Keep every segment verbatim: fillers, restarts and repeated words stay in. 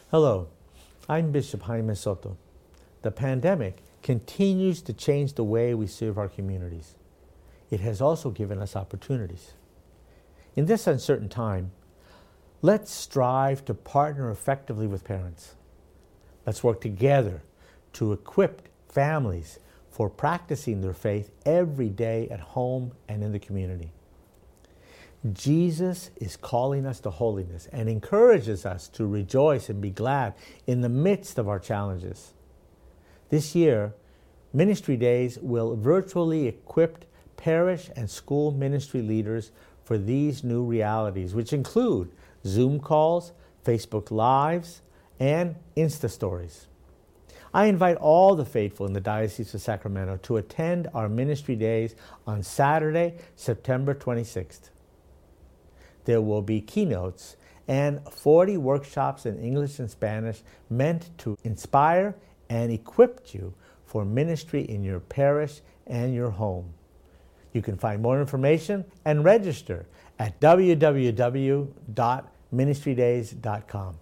Hello, I'm Bishop Jaime Soto. The pandemic continues to change the way we serve our communities. It has also given us opportunities. In this uncertain time, let's strive to partner effectively with parents. Let's work together to equip families for practicing their faith every day at home and in the community. Jesus is calling us to holiness and encourages us to rejoice and be glad in the midst of our challenges. This year, Ministry Days will virtually equip parish and school ministry leaders for these new realities, which include Zoom calls, Facebook Lives, and Insta Stories. I invite all the faithful in the Diocese of Sacramento to attend our Ministry Days on Saturday, September twenty-sixth. There will be keynotes and forty workshops in English and Spanish meant to inspire and equip you for ministry in your parish and your home. You can find more information and register at w w w dot ministry days dot com.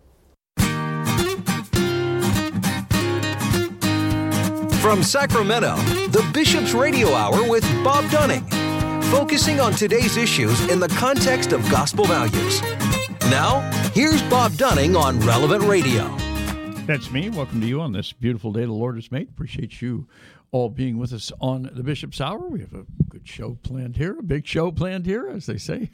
From Sacramento, the Bishop's Radio Hour with Bob Dunning, focusing on today's issues in the context of gospel values. Now, here's Bob Dunning on Relevant Radio. That's me. Welcome to you on this beautiful day the Lord has made. Appreciate you all being with us on the Bishop's Hour. We have a good show planned here, a big show planned here, as they say.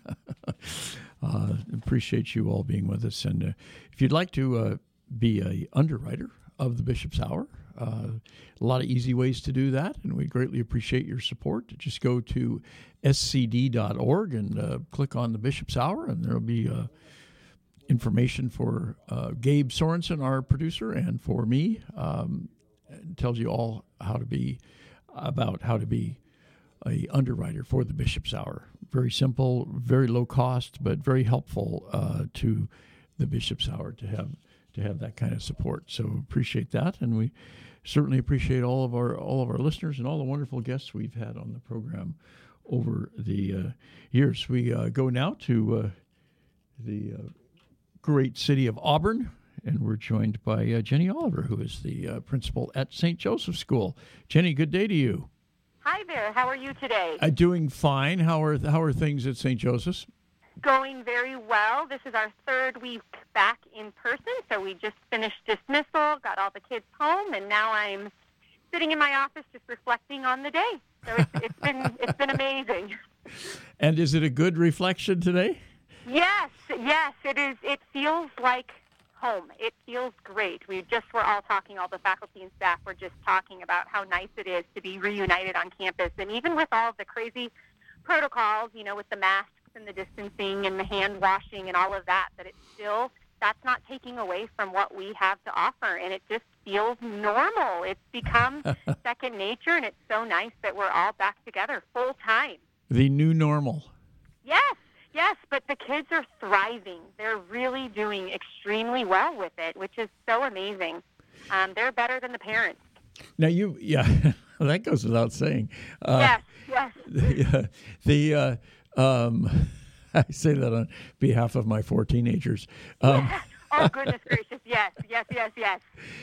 uh, appreciate you all being with us. And uh, if you'd like to uh, be a underwriter of the Bishop's Hour, Uh, a lot of easy ways to do that, and we greatly appreciate your support. Just go to s c d dot org and uh, click on the Bishop's Hour, and there will be uh, information for uh, Gabe Sorensen, our producer, and for me. Um, it tells you all how to be, about how to be a underwriter for the Bishop's Hour. Very simple, very low cost, but very helpful uh, to the Bishop's Hour to have to have that kind of support. So appreciate that, and we certainly appreciate all of our all of our listeners and all the wonderful guests we've had on the program over the uh, years. We uh, go now to uh, the uh, great city of Auburn, and we're joined by uh, Jenny Oliver, who is the uh, principal at Saint Joseph School. Jenny, good day to you. Hi there. How are you today? Uh, doing fine. How are how are things at Saint Joseph's? Going very well. This is our third week back in person, so we just finished dismissal, got all the kids home, and now I'm sitting in my office just reflecting on the day. So it's, it's been it's been amazing. And is it a good reflection today? Yes, yes, it is. It feels like home. It feels great. We just were all talking, all the faculty and staff were just talking about how nice it is to be reunited on campus, and even with all the crazy protocols, you know, with the masks and the distancing and the hand washing and all of that, that it's still, that's not taking away from what we have to offer, and it just feels normal. It's become second nature, and it's so nice that we're all back together full time. The new normal. Yes, yes, but the kids are thriving. They're really doing extremely well with it, which is so amazing. Um, they're better than the parents. Now you, yeah, that goes without saying. Uh, yes, yes. The, uh, the uh, Um, I say that on behalf of my four teenagers. Um, oh, goodness gracious. Yes, yes, yes, yes.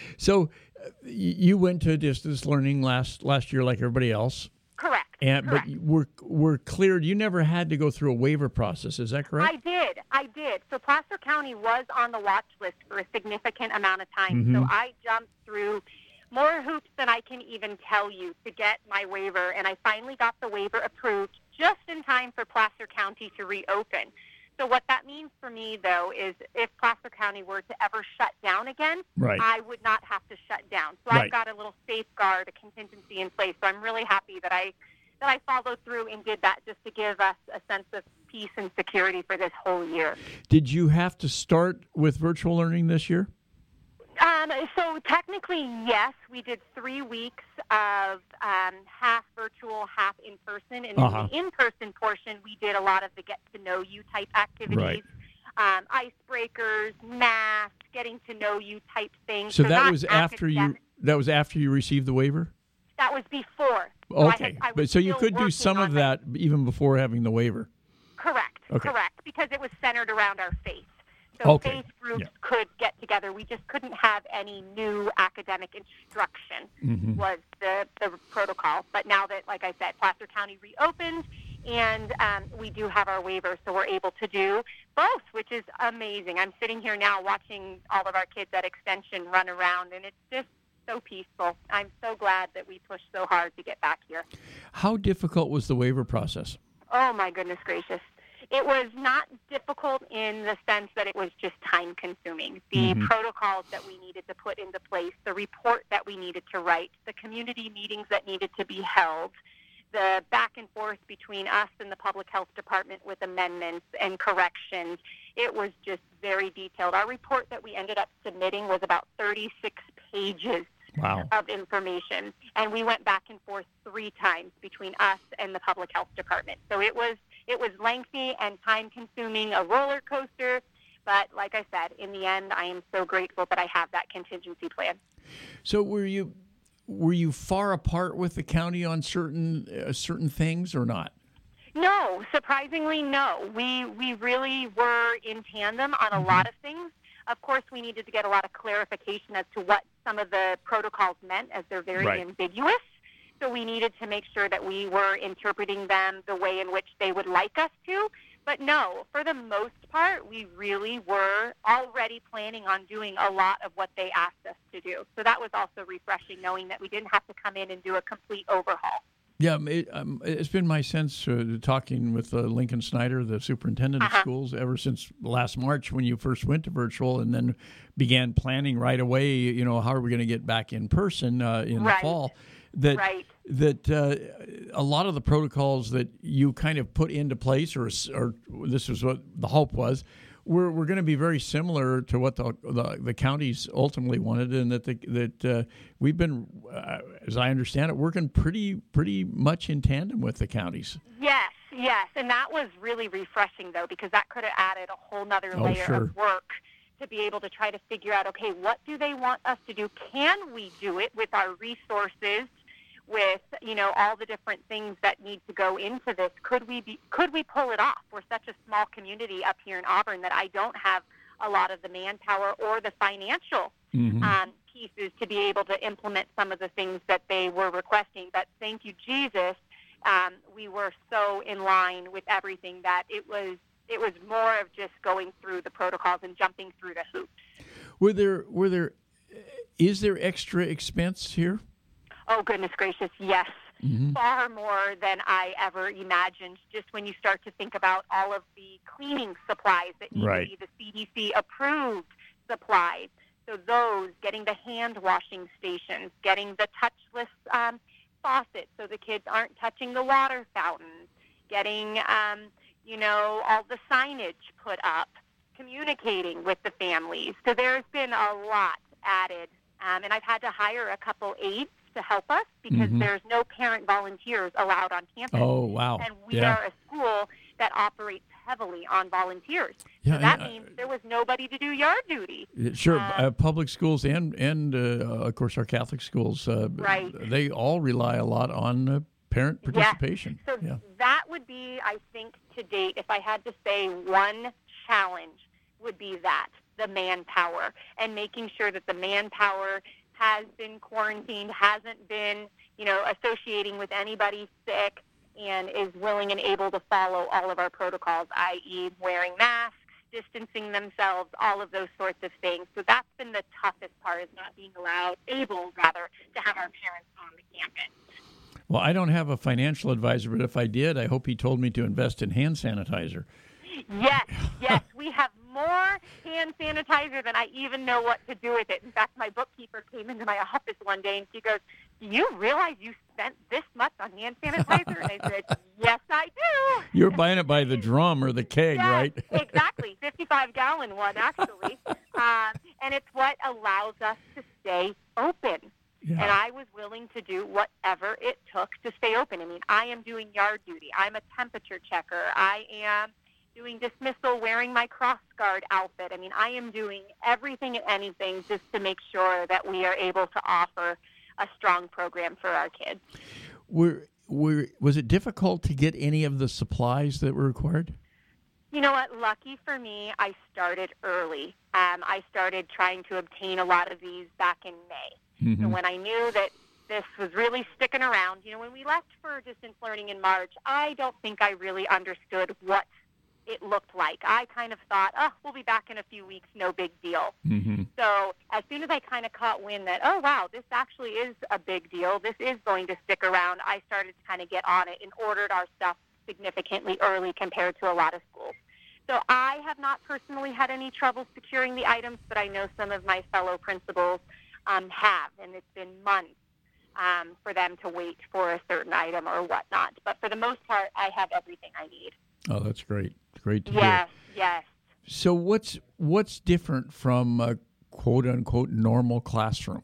So uh, you went to distance learning last last year like everybody else. Correct. And correct. But we're, we're cleared. You never had to go through a waiver process. Is that correct? I did. I did. So Placer County was on the watch list for a significant amount of time. Mm-hmm. So I jumped through more hoops than I can even tell you to get my waiver, and I finally got the waiver approved just in time for Placer County to reopen. So what that means for me, though, is if Placer County were to ever shut down again, right. I would not have to shut down. So right. I've got a little safeguard, a contingency in place. So I'm really happy that I that I followed through and did that just to give us a sense of peace and security for this whole year. Did you have to start with virtual learning this year? Um, so technically, yes, we did three weeks of um, half virtual, half in person. And uh-huh. in the in-person portion, we did a lot of the get-to-know-you type activities, right. um, icebreakers, masks, getting to know you type things. So, so that was after you. That was after you received the waiver? That was before. Okay, so, I had, I but so you could do some of that my... even before having the waiver. Correct. Okay. Correct, because it was centered around our faith. So Okay. faith groups Yeah. could get together. We just couldn't have any new academic instruction Mm-hmm. was the, the protocol. But now that, like I said, Placer County reopened, and um, we do have our waivers, so we're able to do both, which is amazing. I'm sitting here now watching all of our kids at Extension run around, and it's just so peaceful. I'm so glad that we pushed so hard to get back here. How difficult was the waiver process? Oh, my goodness gracious. It was not difficult in the sense that it was just time-consuming. The Mm-hmm. protocols that we needed to put into place, the report that we needed to write, the community meetings that needed to be held, the back and forth between us and the public health department with amendments and corrections. It was just very detailed. Our report that we ended up submitting was about thirty-six pages Wow. of information, and we went back and forth three times between us and the public health department. So it was it was lengthy and time-consuming, a roller coaster, but like I said, in the end, I am so grateful that I have that contingency plan. So were you were you far apart with the county on certain uh, certain things or not? No, surprisingly, no. We we really were in tandem on a Mm-hmm. lot of things. Of course, we needed to get a lot of clarification as to what some of the protocols meant, as they're very Right. ambiguous. So we needed to make sure that we were interpreting them the way in which they would like us to. But no, for the most part, we really were already planning on doing a lot of what they asked us to do. So that was also refreshing, knowing that we didn't have to come in and do a complete overhaul. Yeah, it, um, it's been my sense uh, talking with uh, Lincoln Snyder, the superintendent of Uh-huh. schools, ever since last March when you first went to virtual and then began planning right away, you know, how are we going to get back in person uh, in Right. the fall, that Right. that uh, a lot of the protocols that you kind of put into place, or, or this is what the hope was, We're, we're going to be very similar to what the, the the counties ultimately wanted, and that the, that uh, we've been, uh, as I understand it, working pretty pretty much in tandem with the counties. Yes, yes. And that was really refreshing, though, because that could have added a whole nother Oh, layer sure. of work to be able to try to figure out, okay, what do they want us to do? Can we do it with our resources, with, you know, all the different things that need to go into this? Could we be, could we pull it off? We're such a small community up here in Auburn that I don't have a lot of the manpower or the financial Mm-hmm. um, pieces to be able to implement some of the things that they were requesting. But thank you, Jesus, um, we were so in line with everything that it was it was more of just going through the protocols and jumping through the hoops. Were there were there is there extra expense here? Oh, goodness gracious, yes. Mm-hmm. Far more than I ever imagined, just when you start to think about all of the cleaning supplies that need Right. to be the C D C-approved supplies. So those, getting the hand-washing stations, getting the touchless um, faucets so the kids aren't touching the water fountains, getting, um, you know, all the signage put up, communicating with the families. So there's been a lot added, um, and I've had to hire a couple aides to help us because Mhm. there's no parent volunteers allowed on campus. Oh wow! And we yeah. are a school that operates heavily on volunteers. Yeah, so that I- means there was nobody to do yard duty. Yeah, Sure, Um, uh, public schools and and uh, of course our Catholic schools, uh, Right. they all rely a lot on uh, parent Yes. participation. So yeah. that would be, I think, to date, if I had to say one challenge, would be that, the manpower, and making sure that the manpower has been quarantined, hasn't been, you know, associating with anybody sick, and is willing and able to follow all of our protocols, that is wearing masks, distancing themselves, all of those sorts of things. So that's been the toughest part, is not being allowed, able, rather, to have our parents on the campus. Well, I don't have a financial advisor, but if I did, I hope he told me to invest in hand sanitizer. Yes, yes, we have more hand sanitizer than I even know what to do with it. In fact, my bookkeeper came into my office one day and she goes, "Do you realize you spent this much on hand sanitizer?" And I said, "Yes, I do." You're buying it by the drum or the keg, Yes, right? exactly, fifty-five gallon one, actually. Um, and it's what allows us to stay open. Yeah. And I was willing to do whatever it took to stay open. I mean, I am doing yard duty. I'm a temperature checker. I am doing dismissal, wearing my cross guard outfit. I mean, I am doing everything and anything just to make sure that we are able to offer a strong program for our kids. Were, were, was it difficult to get any of the supplies that were required? You know what? Lucky for me, I started early. Um, I started trying to obtain a lot of these back in May. Mm-hmm. So when I knew that this was really sticking around, you know, when we left for distance learning in March, I don't think I really understood what it looked like. I kind of thought, oh, we'll be back in a few weeks, no big deal. Mm-hmm. So as soon as I kind of caught wind that, oh, wow, this actually is a big deal, this is going to stick around, I started to kind of get on it and ordered our stuff significantly early compared to a lot of schools. So I have not personally had any trouble securing the items, but I know some of my fellow principals um, have, and it's been months um, for them to wait for a certain item or whatnot. But for the most part, I have everything I need. Oh, that's great. Great to yes, hear. Yes, yes. So what's what's different from a quote-unquote normal classroom?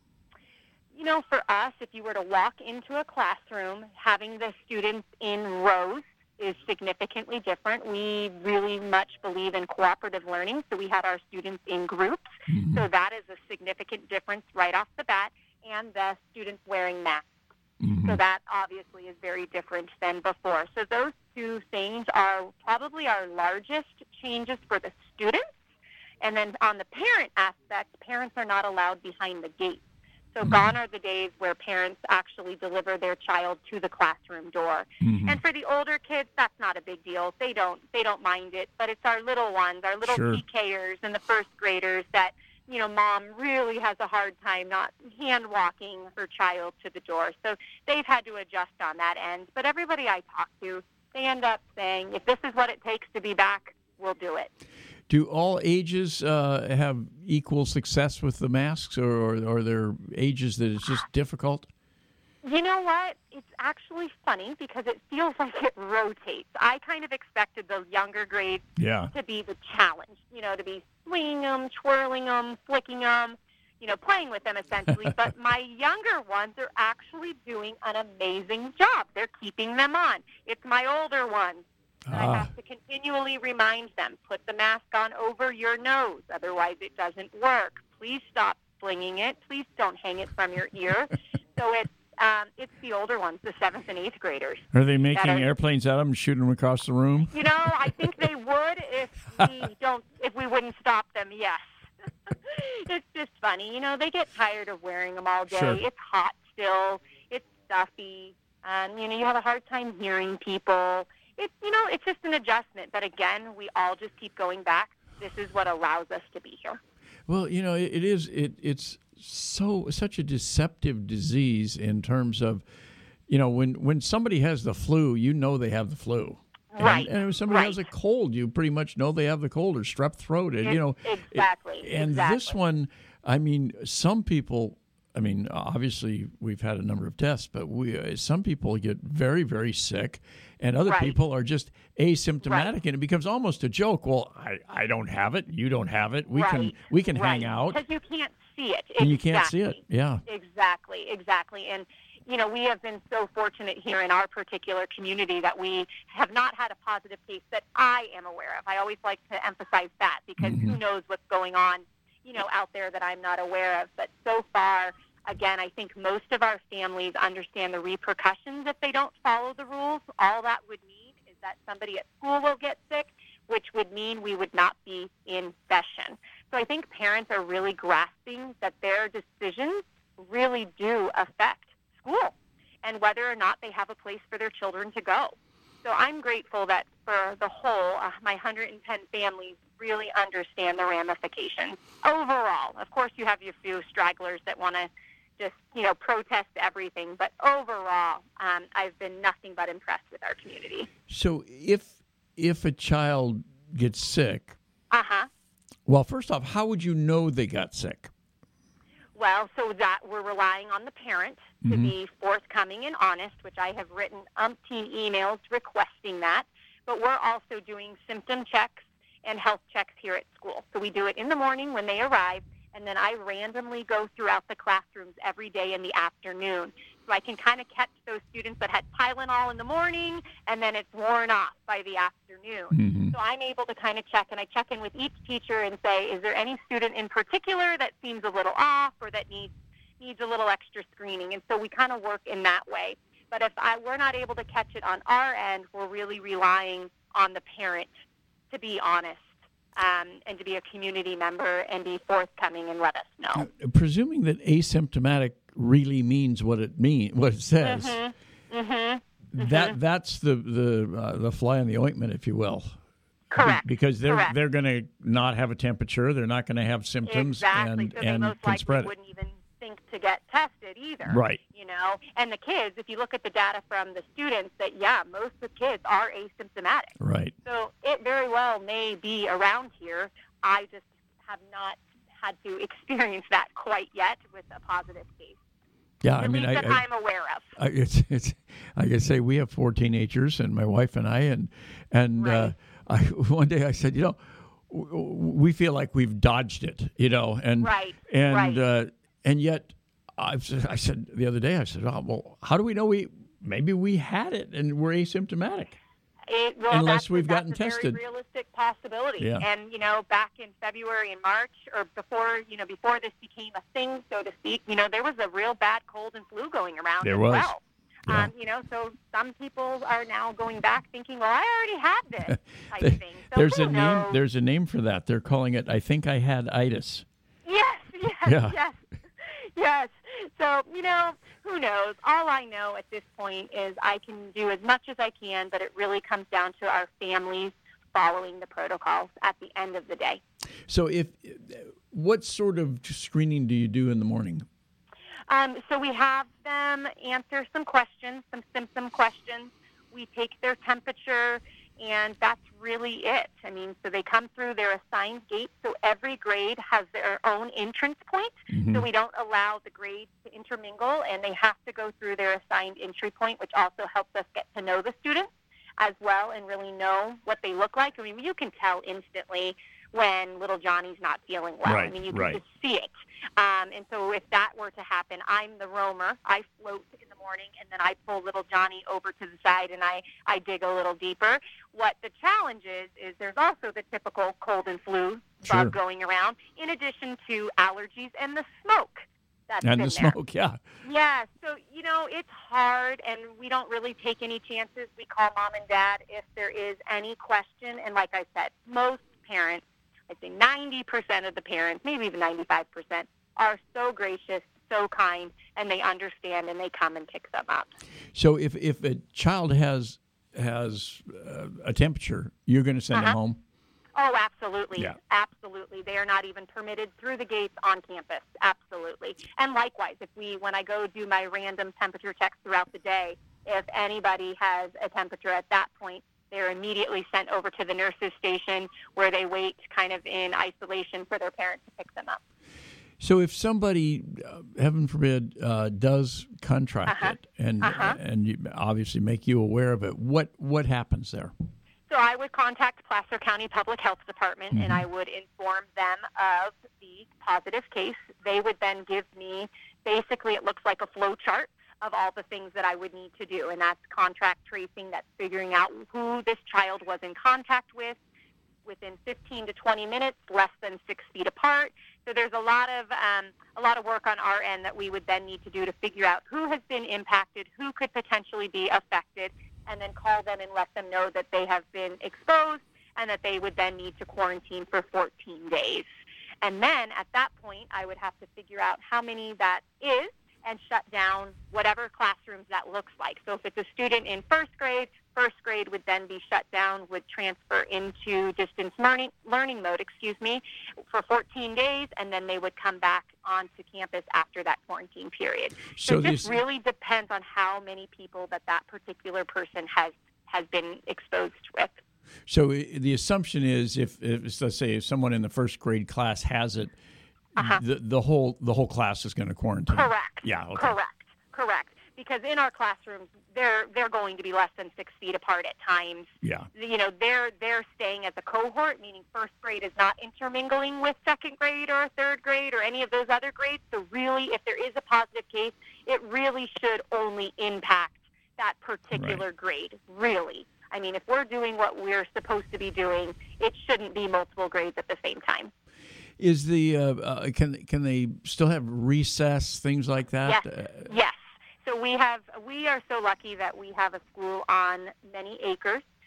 You know, for us, if you were to walk into a classroom, having the students in rows is significantly different. We really much believe in cooperative learning, so we had our students in groups. Mm-hmm. So that is a significant difference right off the bat, and the students wearing masks. Mm-hmm. So that obviously is very different than before. So those two things are probably our largest changes for the students. And then on the parent aspect, parents are not allowed behind the gate. So mm-hmm. gone are the days where parents actually deliver their child to the classroom door. Mm-hmm. And for the older kids, that's not a big deal. They don't they don't mind it. But it's our little ones, our little sure. P Kers and the first graders that, you know, mom really has a hard time not hand walking her child to the door. So they've had to adjust on that end. But everybody I talk to, they end up saying, if this is what it takes to be back, we'll do it. Do all ages uh, have equal success with the masks, or, or are there ages that it's just difficult? You know what? It's actually funny because it feels like it rotates. I kind of expected the younger grades yeah. to be the challenge, you know, to be swinging them, twirling them, flicking them, you know, playing with them essentially. But my younger ones are actually doing an amazing job. They're keeping them on. It's my older ones. And ah. I have to continually remind them, put the mask on over your nose, otherwise it doesn't work. Please stop flinging it. Please don't hang it from your ear. So it's um, it's the older ones, the seventh and eighth graders. Are they making are, airplanes out of them and shooting them across the room? You know, I think they would if we don't, if we wouldn't stop them. Yes. It's just funny. You know, they get tired of wearing them all day. Sure. It's hot still. It's stuffy. Um, you know, you have a hard time hearing people. It's, you know, it's just an adjustment. But again, we all just keep going back. This is what allows us to be here. Well, you know, it, it is. It, it's so such a deceptive disease in terms of, you know, when, when somebody has the flu, you know they have the flu. Right. And, and if somebody right. has a cold, you pretty much know they have the cold or strep throat. And, it, you know, exactly. It, and exactly. this one, I mean, some people. I mean, obviously, we've had a number of tests, but we uh, some people get very, very sick, and other right. people are just asymptomatic, right. and it becomes almost a joke. Well, I, I don't have it, you don't have it. We right. can we can right. hang out because you can't see it. And exactly. you can't see it. Yeah, exactly, exactly. And you know, we have been so fortunate here in our particular community that we have not had a positive case that I am aware of. I always like to emphasize that because mm-hmm. who knows what's going on, you know, out there that I'm not aware of. But so far, again, I think most of our families understand the repercussions if they don't follow the rules. All that would mean is that somebody at school will get sick, which would mean we would not be in session. So I think parents are really grasping that their decisions really do affect school and whether or not they have a place for their children to go. So I'm grateful that for the whole, uh, my one hundred ten families really understand the ramifications. Overall, of course, you have your few stragglers that want to just, you know, protest everything. But overall, um, I've been nothing but impressed with our community. So if if a child gets sick, uh-huh. well, first off, how would you know they got sick? Well, so that we're relying on the parent to mm-hmm. be forthcoming and honest, which I have written umpteen emails requesting that. But we're also doing symptom checks and health checks here at school. So we do it in the morning when they arrive, and then I randomly go throughout the classrooms every day in the afternoon. So I can kind of catch those students that had Tylenol in the morning, and then it's worn off by the afternoon. Mm-hmm. So I'm able to kind of check, and I check in with each teacher and say, is there any student in particular that seems a little off or that needs needs a little extra screening? And so we kind of work in that way. But if I, we're not able to catch it on our end, we're really relying on the parent to be honest um, and to be a community member and be forthcoming and let us know. Uh, presuming that asymptomatic really means what it mean, what it says, mm-hmm. Mm-hmm. that mm-hmm. that's the the uh, the fly in the ointment, if you will. Correct. Be- because they're Correct. they're going to not have a temperature, they're not going to have symptoms, exactly. and so they and most can likely spread it. wouldn't even think to get tested either. Right. You know, and the kids, if you look at the data from the students, that yeah, most of the kids are asymptomatic. Right. So it very well may be around here. I just have not had to experience that quite yet with a positive case. Yeah, At I mean, least I, that I, I'm aware of. I, it's it's. Like I say, we have four teenagers, and my wife and I, and and Right. uh, I one day I said, you know, w- we feel like we've dodged it, you know, and Right, and right. Uh, and yet I've, I said the other day, I said, oh, well, how do we know we maybe we had it and we're asymptomatic? It, well, Unless that's, we've that's gotten a tested. Very realistic possibility. Yeah. And you know, back in February and March, or before you know, before this became a thing, so to speak, you know, there was a real bad cold and flu going around There as was. well. Yeah. Um, you know, so some people are now going back thinking, well, I already had this type There- thing. So there's who a name. knows? There's a name for that. They're calling it. I think I had itis. Yes, yes, Yeah. yes, yes. So, you know, who knows? All I know at this point is I can do as much as I can, but it really comes down to our families following the protocols at the end of the day. So, if what sort of screening do you do in the morning? Um, so we have them answer some questions, some symptom questions. We take their temperature, and that's really it. I mean, so they come through their assigned gate. So every grade has their own entrance point. Mm-hmm. So we don't allow the grades to intermingle, and they have to go through their assigned entry point, which also helps us get to know the students as well and really know what they look like. I mean, you can tell instantly when little Johnny's not feeling well. Right, I mean, you can right. just see it. Um, and so if that were to happen, I'm the roamer. I float in the morning, and then I pull little Johnny over to the side, and I, I dig a little deeper. What the challenge is, is there's also the typical cold and flu Sure. bug going around, in addition to allergies and the smoke that's And in the there. smoke, yeah. Yeah, so, you know, it's hard, and we don't really take any chances. We call mom and dad if there is any question, and like I said, most parents, I'd say ninety percent of the parents, maybe even ninety-five percent, are so gracious, so kind, and they understand, and they come and pick them up. So if, if a child has has uh, a temperature, you're going to send them Uh-huh. home? Oh, absolutely. Yeah. Absolutely. They are not even permitted through the gates on campus. Absolutely. And likewise, if we, when I go do my random temperature checks throughout the day, if anybody has a temperature at that point, they're immediately sent over to the nurses' station where they wait kind of in isolation for their parents to pick them up. So if somebody, uh, heaven forbid, uh, does contract Uh-huh. it and Uh-huh. and you obviously make you aware of it, what what happens there? So I would contact Placer County Public Health Department, Mm-hmm. and I would inform them of the positive case. They would then give me, basically it looks like a flow chart of all the things that I would need to do, and that's contract tracing, that's figuring out who this child was in contact with within fifteen to twenty minutes, less than six feet apart. So there's a lot of um, a lot of work on our end that we would then need to do to figure out who has been impacted, who could potentially be affected, and then call them and let them know that they have been exposed and that they would then need to quarantine for fourteen days. And then at that point, I would have to figure out how many that is and shut down whatever classrooms that looks like. So if it's a student in first grade, first grade would then be shut down, would transfer into distance learning, learning mode, excuse me, for fourteen days, and then they would come back onto campus after that quarantine period. So, So it just this- really depends on how many people that that particular person has, has been exposed with. So i- the assumption is, if, if let's say if someone in the first grade class has it, Uh-huh. the the whole the whole class is going to quarantine. Correct. Yeah. Okay. Correct. Correct. Because in our classrooms, they're they're going to be less than six feet apart at times. Yeah. You know, they're they're staying as a cohort, meaning first grade is not intermingling with second grade or third grade or any of those other grades. So really, if there is a positive case, it really should only impact that particular Right. grade. Really. I mean, if we're doing what we're supposed to be doing, it shouldn't be multiple grades at the same time. Is the uh, uh, can can they still have recess, things like that? Yes. Uh, Yes. So we have we are so lucky that we have a school on many acres.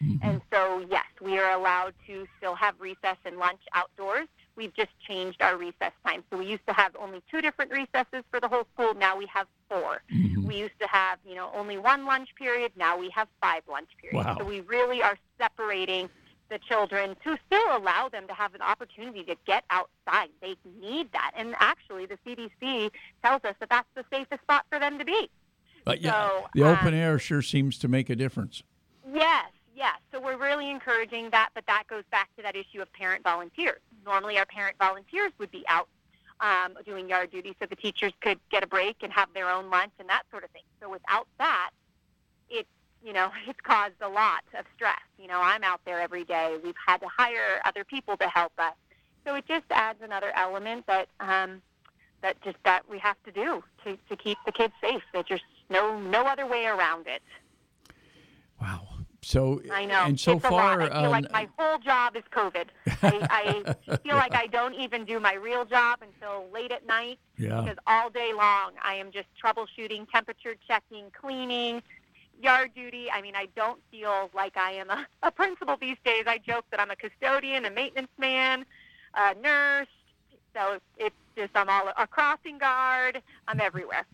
Mm-hmm. And so, yes, we are allowed to still have recess and lunch outdoors. We've just changed our recess time. So we used to have only two different recesses for the whole school. Now we have four. Mm-hmm. We used to have, you know, only one lunch period. Now we have five lunch periods. Wow. So we really are separating the children to still allow them to have an opportunity to get outside. They need that. And actually, the C D C tells us that that's the safest spot for them to be. But yeah, so, the open um, air sure seems to make a difference. Yes, yes. So we're really encouraging that, but that goes back to that issue of parent volunteers. Normally our parent volunteers would be out um, doing yard duty so the teachers could get a break and have their own lunch and that sort of thing. So without that, it's, you know, it's caused a lot of stress. You know, I'm out there every day. We've had to hire other people to help us. So it just adds another element that um, that just that we have to do to, to keep the kids safe. There's just no no other way around it. Wow. So I know. And so it's far, a lot. I feel um, like my whole job is COVID. I, I feel like I don't even do my real job until late at night yeah. because all day long I am just troubleshooting, temperature checking, cleaning, yard duty. I mean, I don't feel like I am a, a principal these days. I joke that I'm a custodian, a maintenance man, a nurse. So it's just I'm all a crossing guard. I'm everywhere.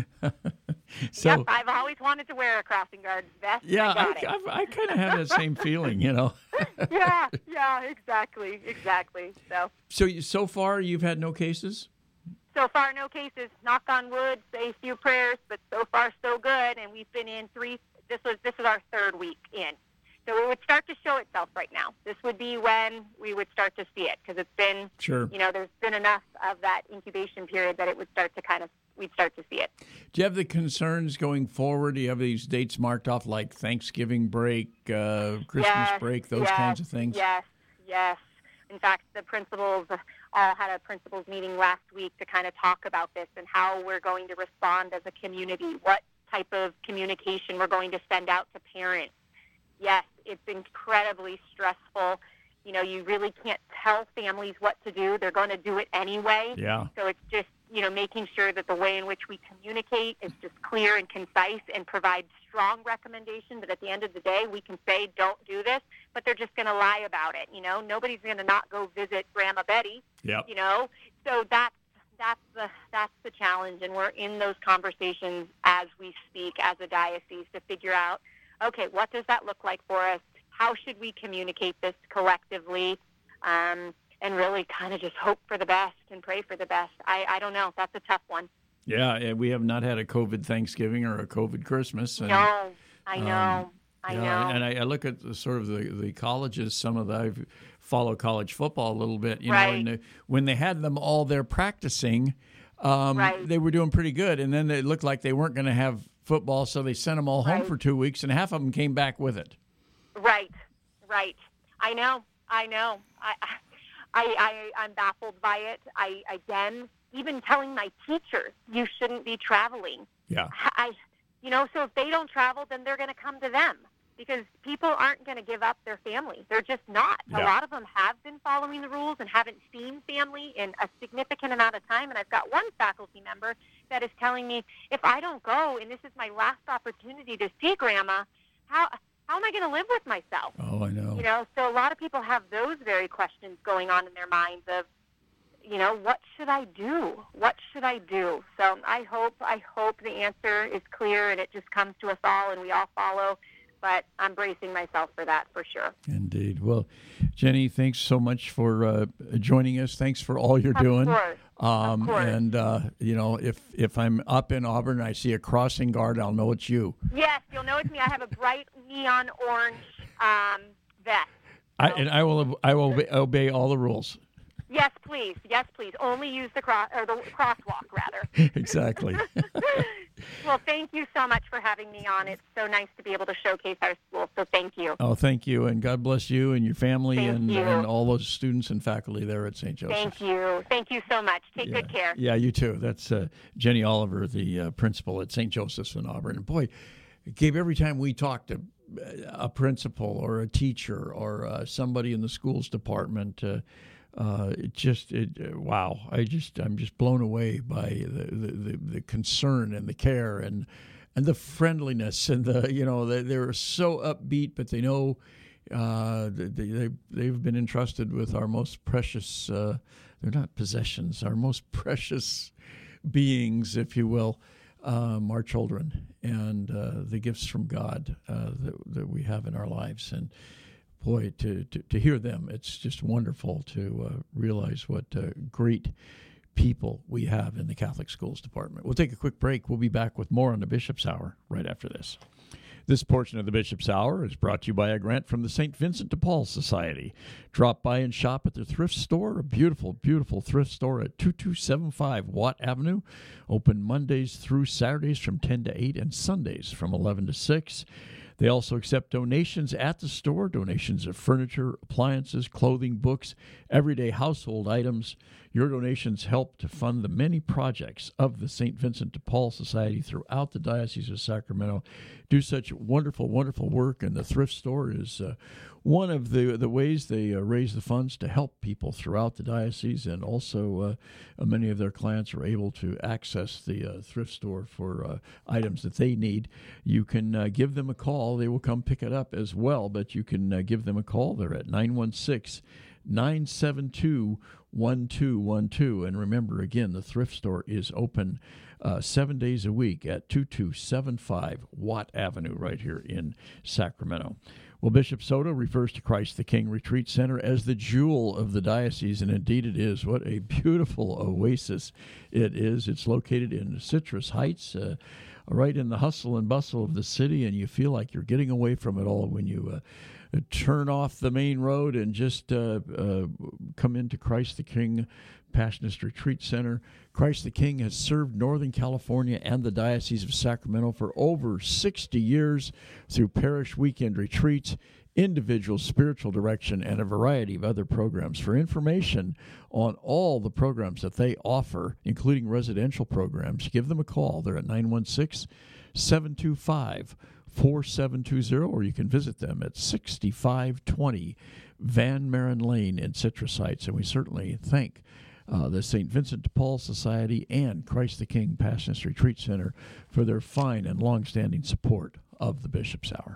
So, yep, I've always wanted to wear a crossing guard vest. Yeah, I, got I, it. I, I kind of have that same feeling, you know. yeah, yeah, exactly, exactly. So, so you, so far you've had no cases? So far, no cases. Knock on wood, say a few prayers, but so far, so good. And we've been in three. This was this is our third week in. So it would start to show itself right now. This would be when we would start to see it because it's been, sure. you know, there's been enough of that incubation period that it would start to kind of, we'd start to see it. Do you have the concerns going forward? Do you have these dates marked off like Thanksgiving break, uh, Christmas yes, break, those yes, kinds of things? Yes, yes. In fact, the principals all had a principals meeting last week to kind of talk about this and how we're going to respond as a community, what type of communication we're going to send out to parents. Yes, it's incredibly stressful. You know, you really can't tell families what to do. They're going to do it anyway. Yeah. So it's just, you know, making sure that the way in which we communicate is just clear and concise and provide strong recommendation that at the end of the day we can say don't do this, but they're just going to lie about it. You know, nobody's going to not go visit Grandma Betty. Yep. You know, so that's that's the that's the challenge, and we're in those conversations as we speak as a diocese to figure out, okay, what does that look like for us? How should we communicate this collectively? Um, and really kind of just hope for the best and pray for the best. I, I don't know. That's a tough one. Yeah, we have not had a COVID Thanksgiving or a COVID Christmas. And, no, I know. Um, I yeah, know. And I, I look at the, sort of the, the colleges, some of the, I follow college football a little bit, you right. know, and the, when they had them all there practicing, um, right. they were doing pretty good. And then it looked like they weren't going to have football, so they sent them all home right. for two weeks, and half of them came back with it. Right, right. I know, I know. I, I, I, I'm baffled by it. I, again, even telling my teachers, you shouldn't be traveling. Yeah. I, you know, so if they don't travel, then they're going to come to them because people aren't going to give up their family. They're just not. Yeah. A lot of them have been following the rules and haven't seen family in a significant amount of time. And I've got one faculty member that is telling me, if I don't go and this is my last opportunity to see Grandma, how how am I going to live with myself? Oh, I know. You know, so a lot of people have those very questions going on in their minds of, you know, what should I do? What should I do? So I hope I hope the answer is clear and it just comes to us all and we all follow. But I'm bracing myself for that for sure. Indeed. Well, Jenny, thanks so much for uh, joining us. Thanks for all you're of doing. Course. Um, of course. And, uh, you know, if, if I'm up in Auburn and I see a crossing guard, I'll know it's you. Yes, you'll know it's me. I have a bright neon orange um, vest. I, and I will I will obey, obey all the rules. Yes, please. Yes, please. Only use the cross or the crosswalk, rather. Exactly. Well, thank you so much for having me on. It's so nice to be able to showcase our school. So thank you. Oh, thank you, and God bless you and your family thank and, you. and all those students and faculty there at Saint Joseph's. Thank you. Thank you so much. Take yeah. good care. Yeah, you too. That's uh, Jenny Oliver, the uh, principal at Saint Joseph's in Auburn. And boy, Gabe, every time we talk to a principal or a teacher or uh, somebody in the schools department, uh, uh, it just it, uh, wow! I just I'm just blown away by the, the, the, the concern and the care and and the friendliness and the you know they, they're so upbeat, but they know Uh, they, they, they've been entrusted with our most precious, uh, they're not possessions, our most precious beings, if you will, um, our children, and uh, the gifts from God uh, that, that we have in our lives. And boy, to, to, to hear them, it's just wonderful to uh, realize what uh, great people we have in the Catholic Schools Department. We'll take a quick break. We'll be back with more on the Bishop's Hour right after this. This portion of the Bishop's Hour is brought to you by a grant from the Saint Vincent de Paul Society. Drop by and shop at their thrift store, a beautiful, beautiful thrift store at two two seven five Watt Avenue. Open Mondays through Saturdays from ten to eight and Sundays from eleven to six. They also accept donations at the store, donations of furniture, appliances, clothing, books, everyday household items. Your donations help to fund the many projects of the Saint Vincent de Paul Society throughout the Diocese of Sacramento. Do such wonderful, wonderful work, and the thrift store is uh, one of the, the ways they uh, raise the funds to help people throughout the diocese, and also uh, many of their clients are able to access the uh, thrift store for uh, items that they need. You can uh, give them a call. They will come pick it up as well, but you can uh, give them a call. They're at nine one six, nine seven two, one two one two. And remember, again, the thrift store is open uh, seven days a week at two two seven five Watt Avenue right here in Sacramento. Well, Bishop Soto refers to Christ the King Retreat Center as the jewel of the diocese, and indeed it is. What a beautiful oasis it is. It's located in Citrus Heights, uh, right in the hustle and bustle of the city, and you feel like you're getting away from it all when you uh, turn off the main road and just uh, uh, come into Christ the King Passionist Retreat Center. Christ the King has served Northern California and the Diocese of Sacramento for over sixty years through parish weekend retreats, individual spiritual direction, and a variety of other programs. For information on all the programs that they offer, including residential programs, give them a call. They're at nine one six, seven two five, four seven two zero, or you can visit them at sixty-five twenty Van Maren Lane in Citrus Heights. And we certainly thank Uh, the Saint Vincent de Paul Society and Christ the King Passionist Retreat Center for their fine and long-standing support of the Bishop's Hour.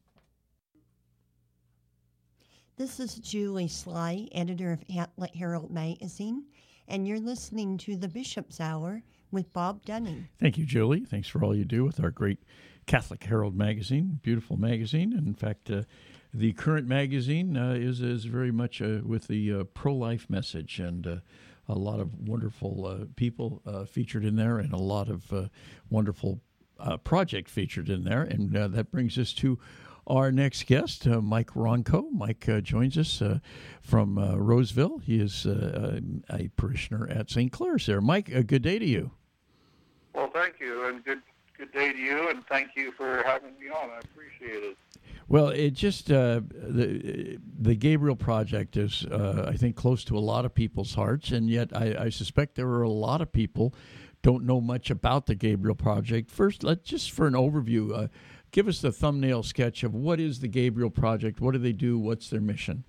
This is Julie Sly, editor of Atlet Herald Magazine, and you're listening to the Bishop's Hour with Bob Dunning. Thank you, Julie. Thanks for all you do with our great Catholic Herald magazine, beautiful magazine. And in fact, uh, the current magazine uh, is, is very much uh, with the uh, pro-life message, and uh, a lot of wonderful uh, people uh, featured in there, and a lot of uh, wonderful uh, project featured in there. And uh, that brings us to our next guest, uh, Mike Ronco. Mike uh, joins us uh, from uh, Roseville. He is uh, a parishioner at Saint Clair's there. Mike, a good day to you. Well, thank you, and good good day to you, and thank you for having me on. I appreciate it. Well, it just, uh, the the Gabriel Project is, uh, I think, close to a lot of people's hearts, and yet I, I suspect there are a lot of people don't know much about the Gabriel Project. First, let's just for an overview, uh, give us the thumbnail sketch of what is the Gabriel Project, what do they do, what's their mission?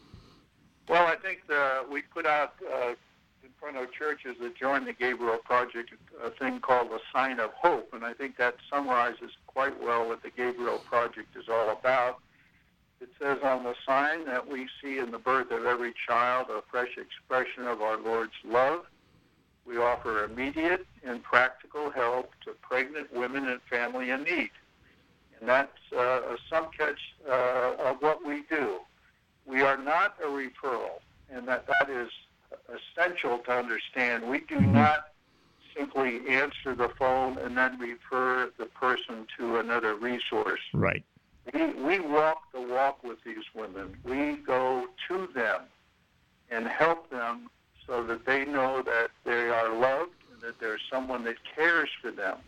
Well, I think the, we put out uh, in front of churches that join the Gabriel Project a thing called the Sign of Hope, and I think that summarizes quite well what the Gabriel Project is all about. It says on the sign that we see in the birth of every child a fresh expression of our Lord's love. We offer immediate and practical help to pregnant women and family in need. And that's uh, a subcatch uh, of what we do. We are not a referral, and that, that is essential to understand. We do not simply answer the phone and then refer the person to another resource. Right. We, we walk the walk with these women. We go to them and help them so that they know that they are loved and that there's someone that cares for them.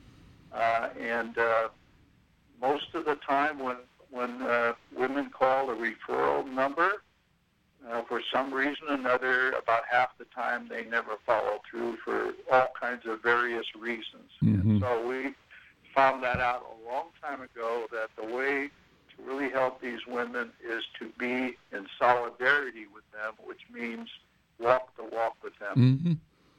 Uh, and uh, most of the time when, when uh, women call a referral number, Uh, for some reason or another, about half the time they never follow through for all kinds of various reasons. Mm-hmm. And so we found that out a long time ago, that the way to really help these women is to be in solidarity with them, which means walk the walk with them. Mm-hmm.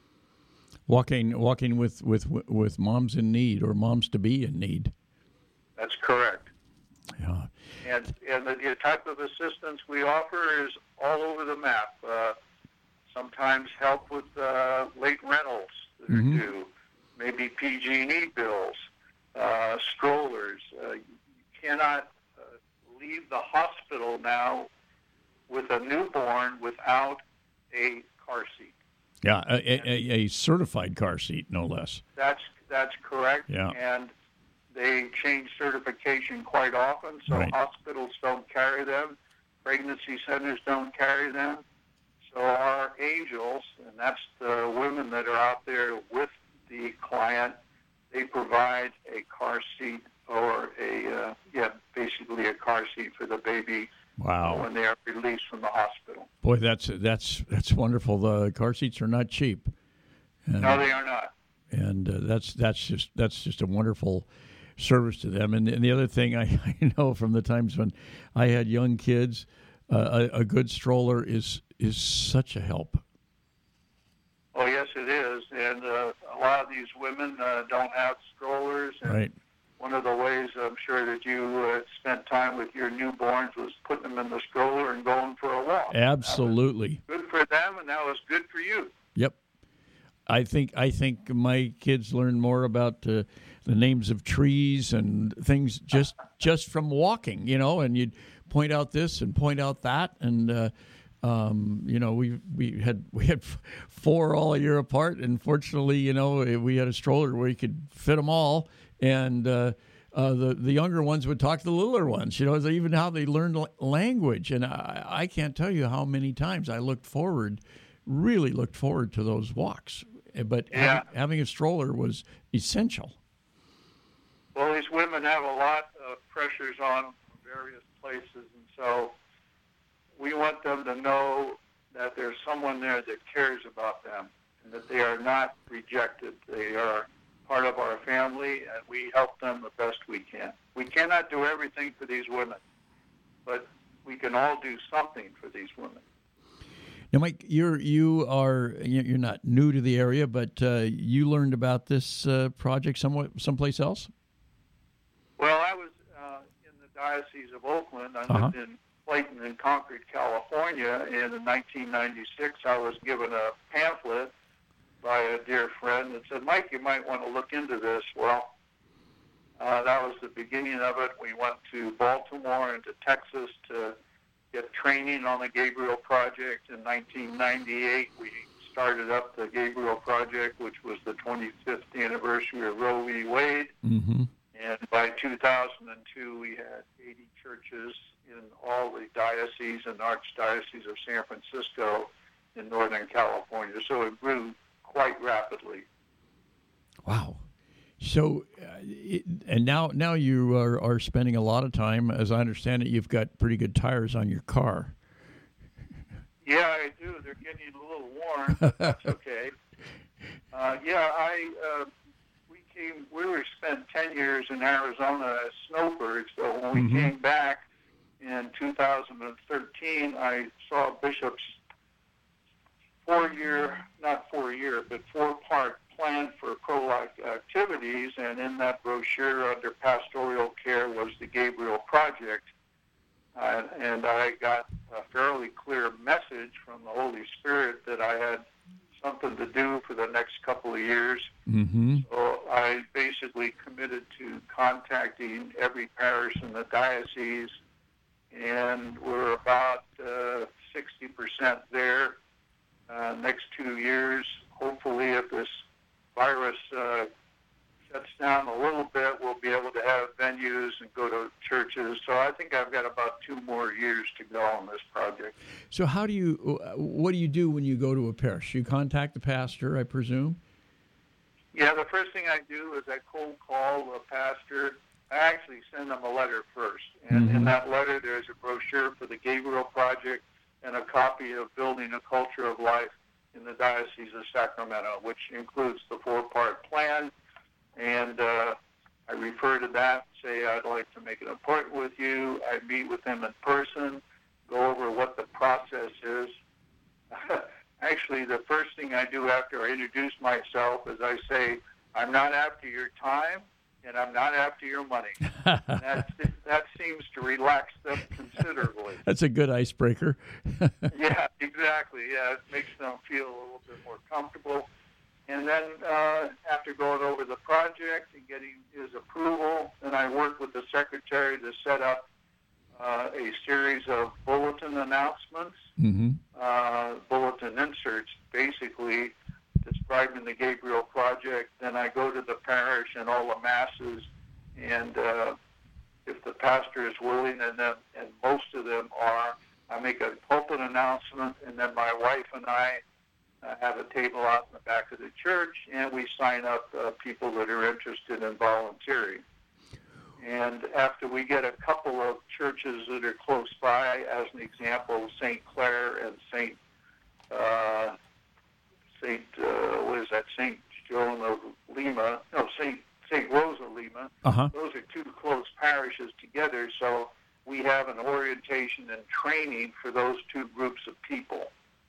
Walking, walking with, with, with moms in need, or moms to be in need. That's correct. Yeah. And, and the, the type of assistance we offer is all over the map. Uh, sometimes help with uh, late rentals that Mm-hmm. are due, maybe P G and E bills, uh, strollers. Uh, you cannot uh, leave the hospital now with a newborn without a car seat. Yeah, a, a, a certified car seat, no less. That's that's correct. Yeah. And they change certification quite often, so Right. hospitals don't carry them, pregnancy centers don't carry them. So our angels, and that's the women that are out there with the client, they provide a car seat or a uh, yeah, basically a car seat for the baby. Wow. When they are released from the hospital. Boy, that's that's that's wonderful. The car seats are not cheap. And, No, they are not. and uh, that's that's just that's just a wonderful service to them. And, and the other thing I, I know from the times when I had young kids, uh, a, a good stroller is is such a help. Oh, yes, it is. And uh, a lot of these women uh, don't have strollers. And Right. one of the ways I'm sure that you uh, spent time with your newborns was putting them in the stroller and going for a walk. Absolutely. That was good for them, and that was good for you. Yep. I think I think my kids learn more about uh, the names of trees and things just just from walking, you know. And you'd point out this and point out that, and uh, um, you know, we we had we had four all a year apart, and fortunately, you know, we had a stroller where you could fit them all, and uh, uh, the the younger ones would talk to the littler ones, you know, even how they learned language, and I, I can't tell you how many times I looked forward, really looked forward to those walks. But Yeah. having, having a stroller was essential. Well, these women have a lot of pressures on them from various places, and so we want them to know that there's someone there that cares about them and that they are not rejected. They are part of our family, and we help them the best we can. We cannot do everything for these women, but we can all do something for these women. Now, Mike, you're you are you're not new to the area, but uh, you learned about this uh, project somewhat someplace else. Well, I was uh, in the Diocese of Oakland. I Uh-huh. lived in Clayton and Concord, California, and in nineteen ninety-six I was given a pamphlet by a dear friend that said, Mike, you might want to look into this. Well, uh, that was the beginning of it. We went to Baltimore and to Texas to get training on the Gabriel Project. In nineteen ninety-eight, we started up the Gabriel Project, which was the twenty-fifth anniversary of Roe v. Wade. Mm-hmm. And by two thousand two, we had eighty churches in all the dioceses and archdiocese of San Francisco in Northern California. So it grew quite rapidly. Wow. So, uh, it, and now now you are, are spending a lot of time, as I understand it, you've got pretty good tires on your car. Yeah, I do. They're getting a little worn, but that's okay. Uh, yeah, I uh, we came. We were spent ten years in Arizona as snowbirds. So when we Mhm. came back in two thousand thirteen, I saw Bishop's four-year, not four-year, but four-part plan for pro-life activities, and in that brochure under pastoral care was the Gabriel Project. Uh, and I got a fairly clear message from the Holy Spirit that I had something to do for the next couple of years. Mm-hmm. So I basically committed to contacting every parish in the diocese, and we're about uh, sixty percent there. Uh, next two years, hopefully, if this virus uh, shuts down a little bit, we'll be able to have venues and go to churches. So I think I've got about two more years to go on this project. So how do you, what do you do when you go to a parish? You contact the pastor, I presume? Yeah, the first thing I do is I cold call the pastor. I actually send them a letter first. And Mhm. in that letter, there's a brochure for the Gabriel Project and a copy of Building a Culture of Life in the Diocese of Sacramento, which includes the four-part plan. And uh, I refer to that, say I'd like to make an appointment with you. I meet with them in person, go over what the process is. Actually, the first thing I do after I introduce myself is I say, I'm not after your time, and I'm not after your money. And that, that seems to relax them considerably. That's a good icebreaker. Yeah, exactly. Yeah, it makes them feel a little bit more comfortable. And then uh, after going over the project and getting his approval, then I work with the secretary to set up uh, a series of bulletin announcements, mm-hmm. uh, bulletin inserts, basically describing the Gabriel Project. Then I go to the parish and all the masses, and uh, if the pastor is willing, and then, and most of them are, I make a pulpit announcement, and then my wife and I uh, have a table out in the back of the church, and we sign up uh, people that are interested in volunteering. And after we get a couple of churches that are close by, as an example, Saint Clair and Saint uh, Saint uh, what is that? Saint Joan of Lima? No, Saint Saint Rosa Lima. Uh-huh. Those are two close parishes together. So we have an orientation and training for those two groups of people.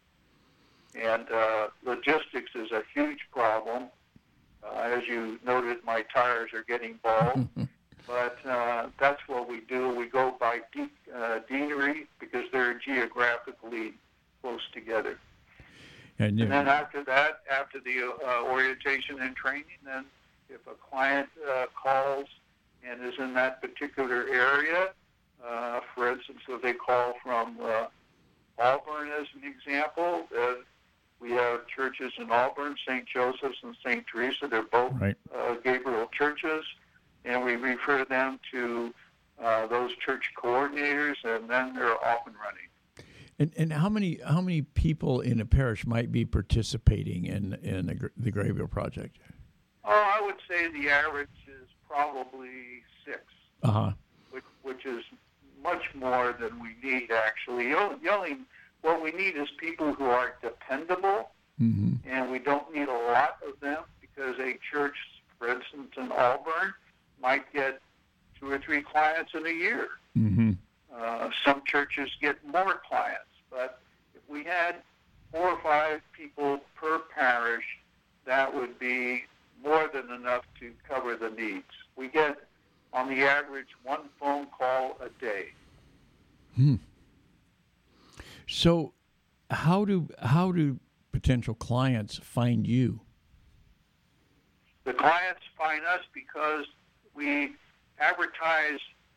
And uh, logistics is a huge problem. Uh, as you noted, my tires are getting bald. But uh, that's what we do. We go by de- uh, deanery because they're geographically close together. And, and then after that, after the uh, orientation and training, then if a client uh, calls and is in that particular area, uh, for instance, if they call from uh, Auburn as an example, uh, we have churches in Auburn, Saint Joseph's and Saint Teresa. They're both right. uh, Gabriel churches. And we refer them to uh, those church coordinators, and then they're off and running. And and how many how many people in a parish might be participating in in the, the Gabriel Project? Oh, I would say the average is probably six, uh-huh. which, which is much more than we need, actually. The only, what we need is people who are dependable, mm-hmm. and we don't need a lot of them because a church, for instance, in Auburn, might get two or three clients in a year. Mm-hmm. Uh, some churches get more clients, but if we had four or five people per parish, that would be more than enough to cover the needs. We get, on the average, one phone call a day. Hmm. So, how do how do potential clients find you? The clients find us because we advertise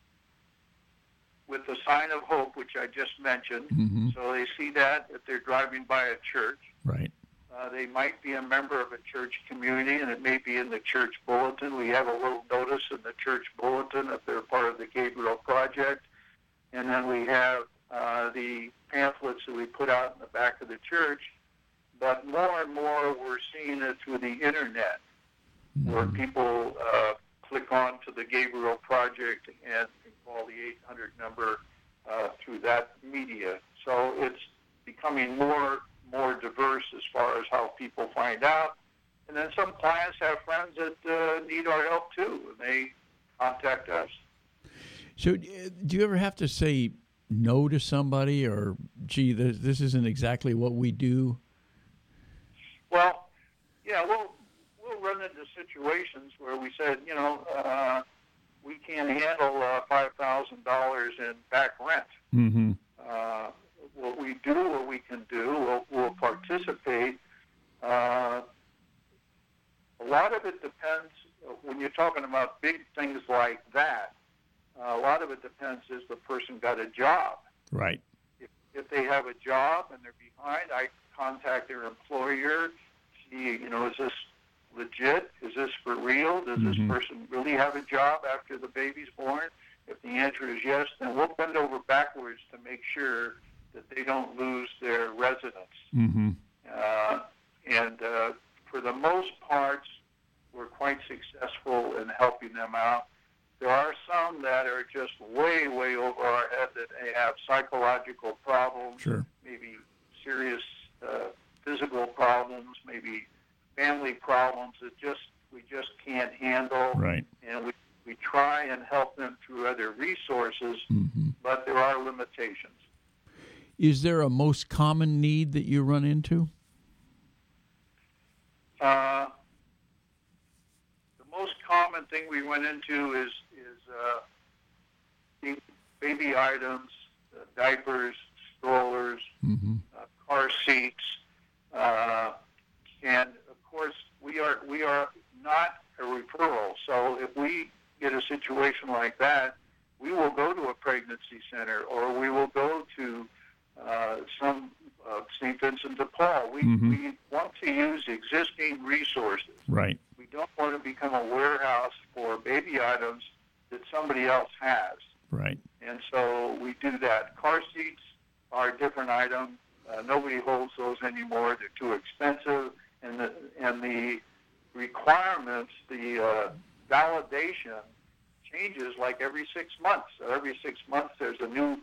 with the sign of hope, which I just mentioned. Mm-hmm. So they see that if they're driving by a church. Right. Uh, they might be a member of a church community, and it may be in the church bulletin. We have a little notice in the church bulletin if they're part of the Gabriel Project. And then we have uh, the pamphlets that we put out in the back of the church. But more and more, we're seeing it through the Internet, mm-hmm. where people uh, click on to the Gabriel Project and call the eight hundred number uh, through that media. So it's becoming more more diverse as far as how people find out. And then some clients have friends that uh, need our help too, and they contact us. So do you ever have to say no to somebody, or, gee, this, this isn't exactly what we do? Well, yeah, we'll, we'll run into situations where we said, you know, uh, we can't handle uh, five thousand dollars in back rent. Mm-hmm. Uh, what we do, what we can do, we'll, we'll participate. Uh, a lot of it depends, when you're talking about big things like that, uh, a lot of it depends if the person got a job. Right. If, if they have a job and they're behind, I contact their employer, see, you know, is this legit? Is this for real? Does mm-hmm. this person really have a job after the baby's born? If the answer is yes, then we'll bend over backwards to make sure that they don't lose their residence. Mm-hmm. Uh, and uh, for the most parts, we're quite successful in helping them out. There are some that are just way, way over our head, that they have psychological problems, sure. maybe serious uh, physical problems, maybe family problems that just we just can't handle. Right. And we, we try and help them through other resources, mm-hmm. but there are limitations. Is there a most common need that you run into? Uh, the most common thing we went into is is uh, baby items, uh, diapers, strollers, mm-hmm. uh, car seats, uh, and of course we are we are not a referral. So if we get a situation like that, we will go to a pregnancy center, or we will go to uh, some uh, Saint Vincent de Paul. We mm-hmm. we want to use existing resources. Right. We don't want to become a warehouse for baby items that somebody else has. Right. And so we do that. Car seats are a different item. Uh, nobody holds those anymore. They're too expensive, and the and the requirements, the uh, validation changes like every six months. So every six months, there's a new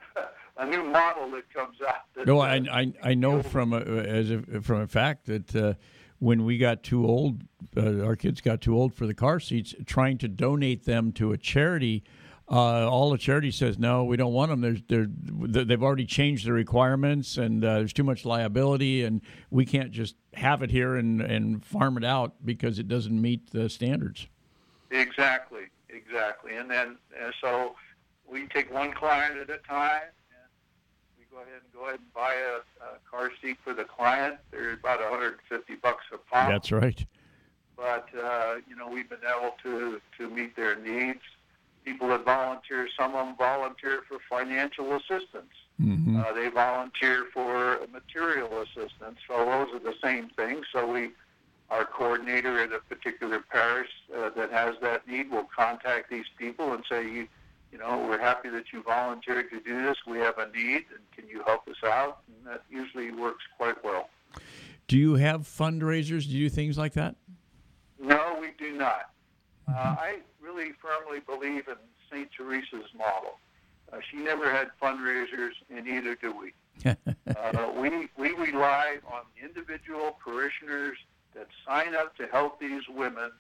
a new model that comes out. That, no, I I, I know from a, as a, from a fact that uh, when we got too old, uh, our kids got too old for the car seats. Trying to donate them to a charity, uh, all the charity says no, we don't want them. There's they're they've already changed the requirements, and uh, there's too much liability, and we can't just have it here and and farm it out because it doesn't meet the standards. Exactly. Exactly, and then uh, so we take one client at a time, and we go ahead and go ahead and buy a, a car seat for the client. They're about one hundred fifty bucks a pop. That's right. But uh, you know, we've been able to to meet their needs. People that volunteer, some of them volunteer for financial assistance. Mm-hmm. Uh, they volunteer for material assistance. So those are the same things. So we. Our coordinator at a particular parish uh, that has that need will contact these people and say, you, you know, we're happy that you volunteered to do this. We have a need, and can you help us out? And that usually works quite well. Do you have fundraisers? Do you do things like that? No, we do not. Uh, I really firmly believe in Saint Teresa's model. Uh, she never had fundraisers, and neither do we. uh, we we rely on individual parishioners that sign up to help these women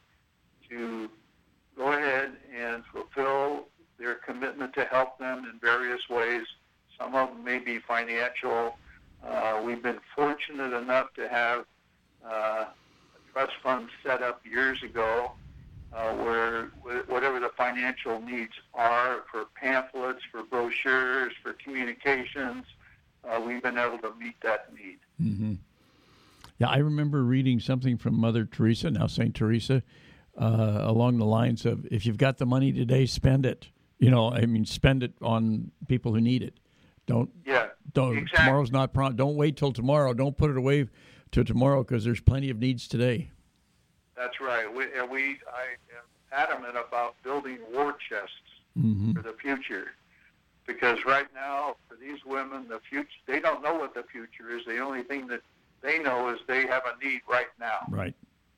to go ahead and fulfill their commitment to help them in various ways. Some of them may be financial. Uh, we've been fortunate enough to have uh, a trust fund set up years ago uh, where whatever the financial needs are for pamphlets, for brochures, for communications, uh, we've been able to meet that need. Mm-hmm. Yeah, I remember reading something from Mother Teresa, now Saint Teresa, uh, along the lines of, if you've got the money today, spend it. You know, I mean, spend it on people who need it. Don't, yeah, don't, exactly. Tomorrow's not prom- Don't wait till tomorrow. Don't put it away till tomorrow because there's plenty of needs today. That's right. We, and we I am adamant about building war chests mm-hmm. for the future. Because right now, for these women, the future, they don't know what the future is. The only thing that they know is they have a need right now. Right.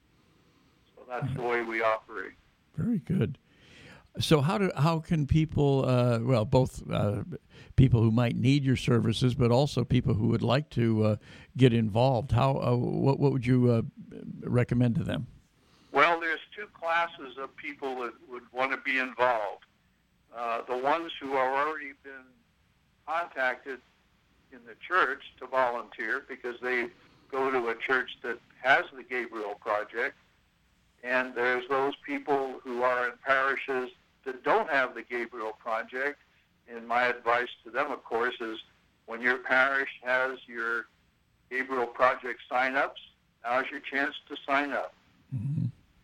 So that's right. The way we operate. Very good. So how do how can people, uh, well, both uh, people who might need your services, but also people who would like to uh, get involved, how uh, what what would you uh, recommend to them? Well, there's two classes of people that would want to be involved. Uh, the ones who have already been contacted in the church to volunteer because they go to a church that has the Gabriel Project, and there's those people who are in parishes that don't have the Gabriel Project, and my advice to them, of course, is when your parish has your Gabriel Project sign-ups, now's your chance to sign up. Mm-hmm.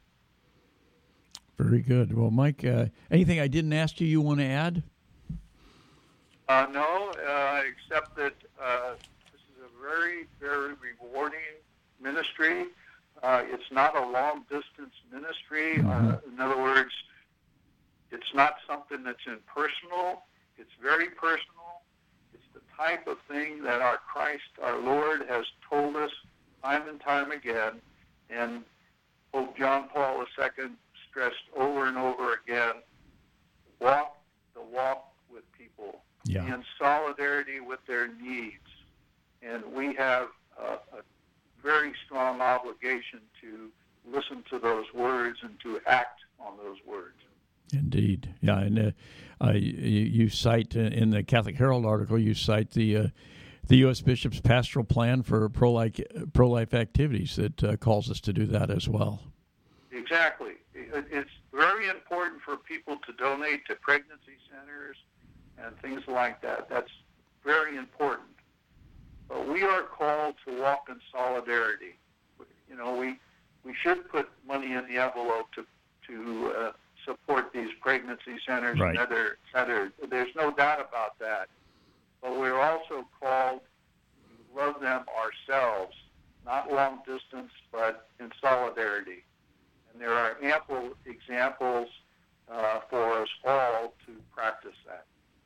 Very good. Well, Mike, uh, anything I didn't ask you you want to add? Uh, no, uh, except that uh, this is a very, very rewarding ministry. Uh, it's not a long-distance ministry. Mm-hmm. Uh, in other words, it's not something that's impersonal. It's very personal. It's the type of thing that our Christ, our Lord, has told us time and time again. And Pope John Paul the Second stressed over and over again, walk the walk with people. Yeah. In solidarity with their needs. And we have a, a very strong obligation to listen to those words and to act on those words. Indeed. Yeah, and uh, uh, you, you cite uh, in the Catholic Herald article, you cite the uh, the U S Bishop's pastoral plan for pro-life, pro-life activities that uh, calls us to do that as well. exactly. It, it's very important for people to donate to pregnancy centers and things like that. That's very important. But we are called to walk in solidarity. You know, we we should put money in the envelope to to uh, support these pregnancy centers right. and other centers. There's no doubt about that. But we're also called to love them ourselves, not long distance, but in solidarity. And there are ample examples uh, for us all to practice that.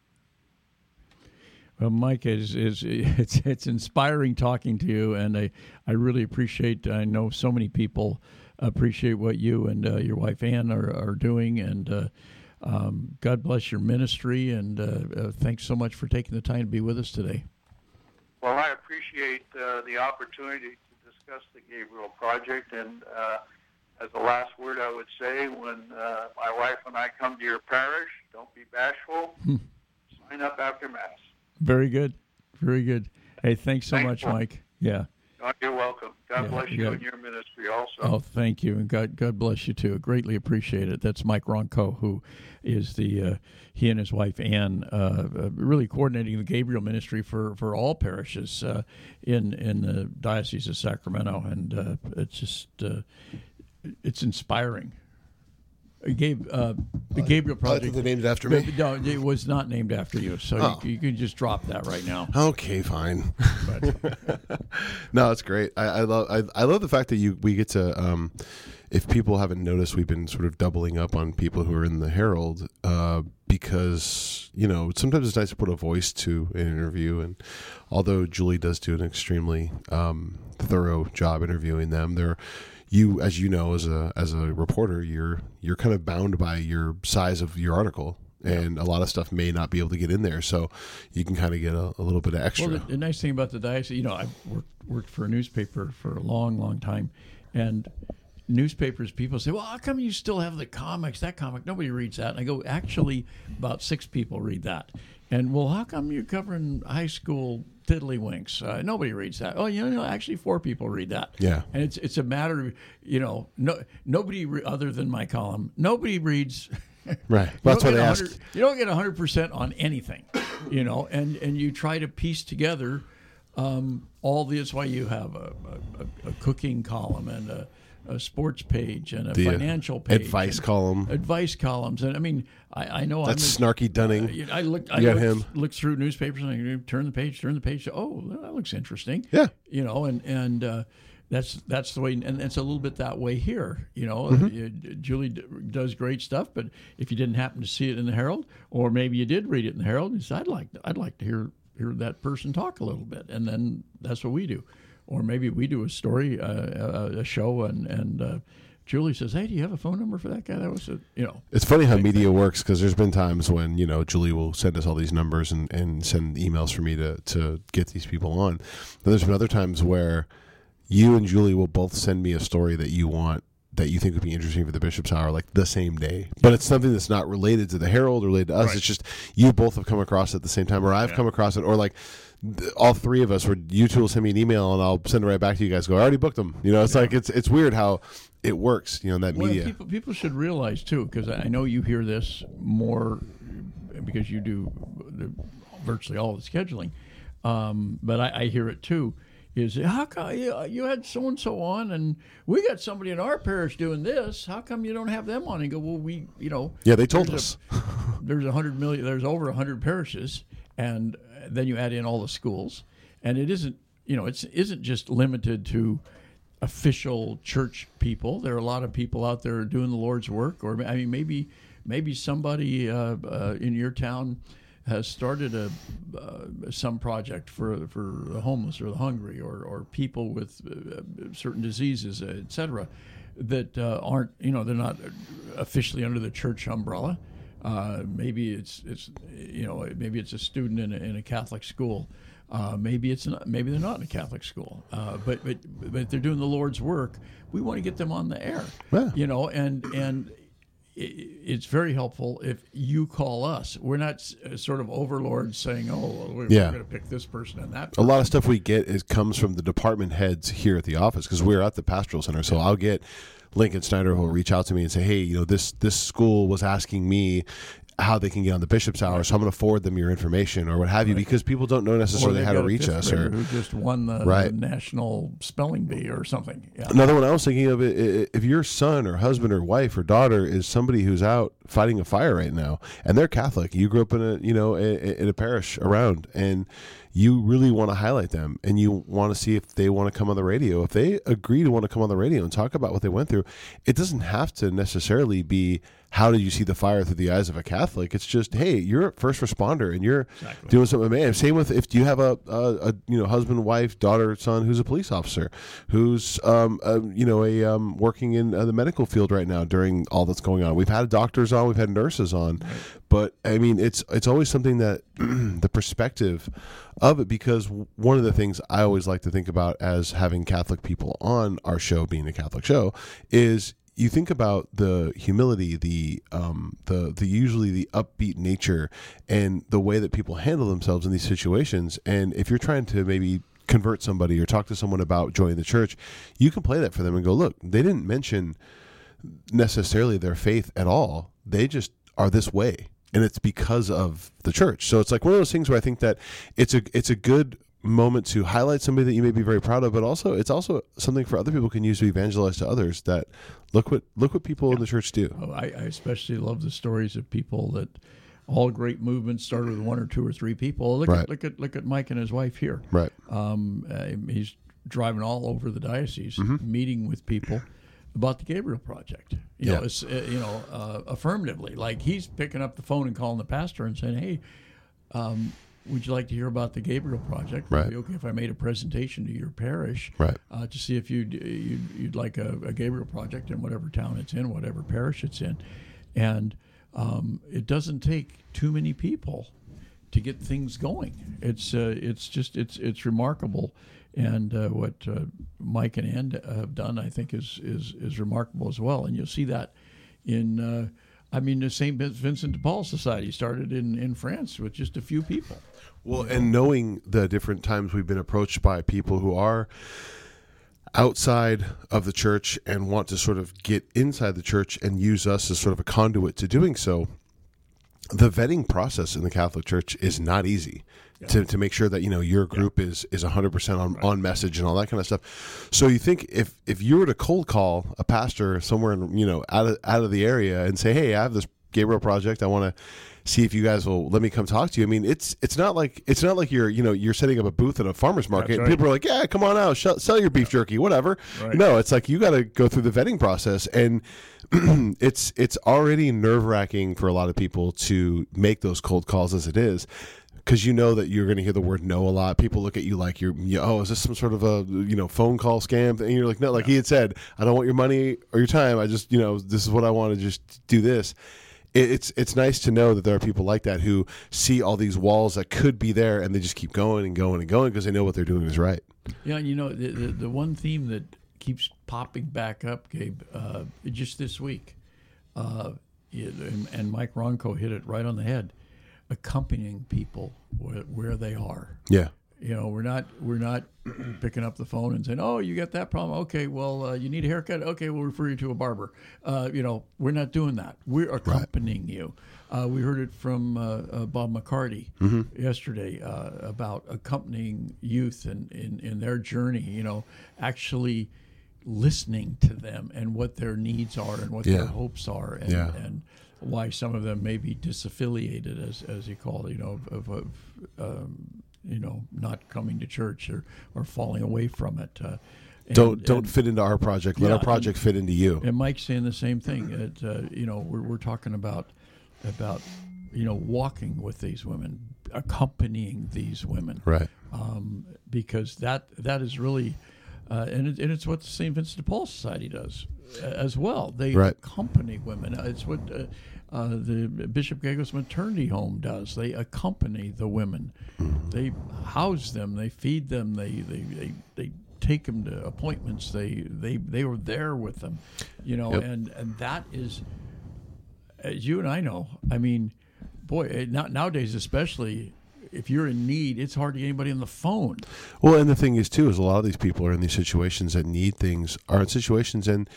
Well, Mike, is is it's it's inspiring talking to you, and I, I really appreciate. I know so many people appreciate what you and uh, your wife Ann are, are doing, and uh, um, God bless your ministry, and uh, uh, thanks so much for taking the time to be with us today. Well, I appreciate uh, the opportunity to discuss the Gabriel Project, and uh, as the last word I would say, when uh, my wife and I come to your parish, don't be bashful. Sign up after Mass. Very good. Very good. Hey, thanks so Thankful. much, Mike. Yeah. Oh, you're welcome. God Yeah, bless you yeah. and your ministry also. Oh, thank you, and God, God bless you too. Greatly appreciate it. That's Mike Ronco, who is the uh, he and his wife Ann uh, uh, really coordinating the Gabriel ministry for, for all parishes uh, in in the Diocese of Sacramento, and uh, it's just uh, it's inspiring. It gave uh, the Gabriel I Project. think they named it after me. No, it was not named after you, so Oh. you, you can just drop that right now. Okay, fine. But, No, it's great. I, I love I, I love the fact that you we get to. Um, if people haven't noticed, we've been sort of doubling up on people who are in the Herald uh, because you know sometimes it's nice to put a voice to an interview, and although Julie does do an extremely um, thorough job interviewing them, they're. You, as you know, as a as a reporter, you're you're kind of bound by your size of your article, and a lot of stuff may not be able to get in there. So you can kind of get a, a little bit of extra. well, the, the nice thing about the diocese, you know, I've worked, worked for a newspaper for a long, long time, and newspapers, people say, well, how come you still have the comics? That comic, nobody reads that. And I go, actually, about six people read that. And, well, how come you're covering high school tiddlywinks? Uh, nobody reads that. Oh, you know, actually four people read that. Yeah. And it's it's a matter of, you know, no nobody, re- other than my column, nobody reads. Right. You Well, that's don't why they get ask. one hundred You don't get one hundred percent on anything, you know, and, and you try to piece together um, all the, that's why you have a, a, a cooking column and a, a sports page and a The, uh, financial page. advice and column. Advice columns. And I mean, I, I know That's I'm snarky Dunning. Uh, you know, I looked, I You got looked, him. looked through newspapers and I turn the page, turn the page. Oh, that looks interesting. Yeah. You know, and, and, uh, That's that's the way, and it's a little bit that way here. You know, Mm-hmm. Uh, Julie d- does great stuff, but if you didn't happen to see it in the Herald, or maybe you did read it in the Herald, you said, "I'd like I'd like to hear hear that person talk a little bit," and then that's what we do. Or maybe we do a story, uh, a, a show, and and uh, Julie says, "Hey, do you have a phone number for that guy?" That was a, you know. It's funny how media works because there's been times when you know Julie will send us all these numbers and, and send emails for me to to get these people on. Then there's been other times where you and Julie will both send me a story that you want, that you think would be interesting for the Bishop's Hour, like the same day. But it's something that's not related to the Herald or related to us. Right. It's just you both have come across it at the same time, or I've Yeah. come across it, or like th- all three of us, where you two will send me an email and I'll send it right back to you guys. Go, I already booked them. You know, it's like it's it's weird how it works. You know, in that Well, media. people people should realize too, because I know you hear this more because you do the, virtually all the scheduling, um, but I, I hear it too. Is how come you, you had so and so on, and we got somebody in our parish doing this? How come you don't have them on? And go, well, we, you know, Yeah, they told there's us. A, there's a hundred million. There's over a hundred parishes, and then you add in all the schools, and it isn't, you know, it's isn't just limited to official church people. There are a lot of people out there doing the Lord's work, or I mean, maybe maybe somebody uh, uh, in your town has started a uh, some project for for the homeless or the hungry or, or people with uh, certain diseases, et cetera, that uh, aren't, you know, they're not officially under the church umbrella. Uh, maybe it's it's you know maybe it's a student in a, in a Catholic school. Uh, maybe it's not. Maybe they're not in a Catholic school. Uh, but but but they're doing the Lord's work. We want to get them on the air. Yeah. You know, and and. it's very helpful if you call us. We're not s- sort of overlords saying, "Oh, we're, Yeah. we're going to pick this person and that." A person. lot of stuff we get is comes from the department heads here at the office because we're at the pastoral center. So I'll get Lincoln Snyder who will reach out to me and say, "Hey, you know, this this school was asking me how they can get on the Bishop's Hour, so I'm going to forward them your information or what have you," because people don't know necessarily how to reach us. Or who just won the, Right. the national spelling bee or something. Yeah. Another one I was thinking of, i- i- if your son or husband or wife or daughter is somebody who's out fighting a fire right now, and they're Catholic, you grew up in a you know a- a- in a parish around, and you really want to highlight them, and you want to see if they want to come on the radio. If they agree to want to come on the radio and talk about what they went through, it doesn't have to necessarily be how did you see the fire through the eyes of a Catholic. It's just, hey, you're a first responder and you're Exactly. doing something. Man, same with if you have a, a, a you know husband, wife, daughter, son who's a police officer, who's um a, you know a um working in uh, the medical field right now during all that's going on. We've had doctors on, we've had nurses on, right. But I mean it's it's always something that the perspective of it, because one of the things I always like to think about as having Catholic people on our show, being a Catholic show, is you think about the humility, the um, the the usually the upbeat nature, and the way that people handle themselves in these situations. And if you're trying to maybe convert somebody or talk to someone about joining the church, you can play that for them and go, look, they didn't mention necessarily their faith at all. They just are this way, and it's because of the church. So it's like one of those things where I think that it's a it's a good moment to highlight somebody that you may be very proud of, but also it's also something for other people can use to evangelize to others that look what look what people yeah. in the church do. Oh, I, I especially love the stories of people that all great movements started with one or two or three people. Look right. at look at look at Mike and his wife here. Right. Um, uh, he's driving all over the diocese, mm-hmm. meeting with people about the Gabriel Project. You yeah. know, it's, uh, you know, uh, affirmatively, like he's picking up the phone and calling the pastor and saying, "Hey, um, would you like to hear about the Gabriel Project? Would right. it be okay if I made a presentation to your parish right. uh, to see if you'd, you'd, you'd like a, a Gabriel Project in whatever town it's in, whatever parish it's in?" And um, it doesn't take too many people to get things going. It's uh, it's just it's it's remarkable, and uh, what uh, Mike and Ann have done, I think, is is is remarkable as well. And you'll see that in. Uh, I mean, the Saint Vincent de Paul Society started in, in France with just a few people. Well, and knowing the different times we've been approached by people who are outside of the church and want to sort of get inside the church and use us as sort of a conduit to doing so, the vetting process in the Catholic Church is not easy. Yeah. To, to make sure that, you know, your group yeah. is is one hundred percent on, right. on message and all that kind of stuff. So you think if, if you were to cold call a pastor somewhere in, you know, out of out of the area and say, "Hey, I have this Gabriel Project. I want to see if you guys will let me come talk to you." I mean, it's it's not like it's not like you're you know you're setting up a booth at a farmer's market. Right. And people are like, "Yeah, come on out, sh- sell your beef jerky, whatever." Right. No, it's like you got to go through the vetting process, and it's it's already nerve wracking for a lot of people to make those cold calls as it is. Because you know that you're going to hear the word no a lot. People look at you like you're, you, oh, is this some sort of a you know phone call scam? And you're like, no, like yeah. he had said, I don't want your money or your time. I just, you know, this is what I want to just do this. It, it's it's nice to know that there are people like that who see all these walls that could be there, and they just keep going and going and going because they know what they're doing is right. Yeah, you know, the the, the one theme that keeps popping back up, Gabe, uh, just this week, uh, and, and Mike Ronco hit it right on the head. Accompanying people where, where they are. Yeah. You know, we're not we're not picking up the phone and saying, "Oh, you got that problem? Okay, well, uh, you need a haircut. Okay, we'll refer you to a barber." Uh, you know, we're not doing that. We're accompanying right. you. Uh, we heard it from uh, uh, Bob McCarty mm-hmm. yesterday uh, about accompanying youth in, in, in their journey. You know, actually listening to them and what their needs are and what yeah. their hopes are, and, yeah. and why some of them may be disaffiliated, as as you call it, you know, of, of um, you know, not coming to church or, or falling away from it. Uh, and, don't don't and, fit into our project. Let yeah, our project and, fit into you. And Mike's saying the same thing. It, uh, you know, we're we're talking about about you know walking with these women, accompanying these women, right? Um, because that that is really, uh, and it, and it's what the Saint Vincent de Paul Society does as well. They right. accompany women. It's what uh, uh, the Bishop Gagos Maternity Home does. They accompany the women. Mm-hmm. They house them. They feed them. They they, they, they take them to appointments. They they they were there with them, you know. Yep. And, and that is as you and I know, I mean, boy, not nowadays especially, if you're in need, it's hard to get anybody on the phone. Well, and the thing is, too, is a lot of these people are in these situations that need things, are in situations, and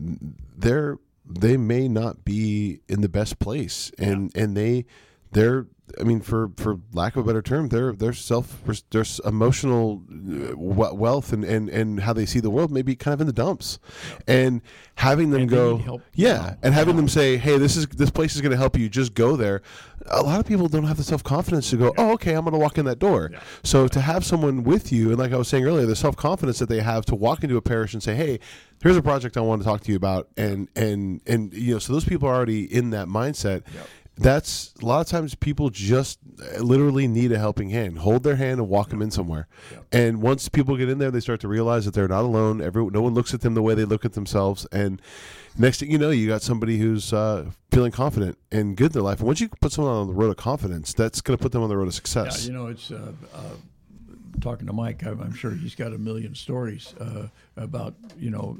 they're they may not be in the best place, and yeah. and they they're I mean, for, for lack of a better term, their their self their emotional wealth and, and, and how they see the world may be kind of in the dumps, and having them and go, yeah, now. and having yeah. them say, hey, this is this place is going to help you. Just go there. A lot of people don't have the self confidence to go, yeah. oh, okay, I'm going to walk in that door. Yeah. So right. to have someone with you, and like I was saying earlier, the self confidence that they have to walk into a parish and say, hey, here's a project I want to talk to you about, and and and you know, so those people are already in that mindset. Yep. That's a lot of times people just literally need a helping hand. Hold their hand and walk them in somewhere. Yeah. And once people get in there, they start to realize that they're not alone. Every, no one looks at them the way they look at themselves. And next thing you know, you got somebody who's uh, feeling confident and good in their life. And once you put someone on the road of confidence, that's going to put them on the road of success. Yeah, you know, it's uh, uh, talking to Mike. I'm, I'm sure he's got a million stories uh, about, you know,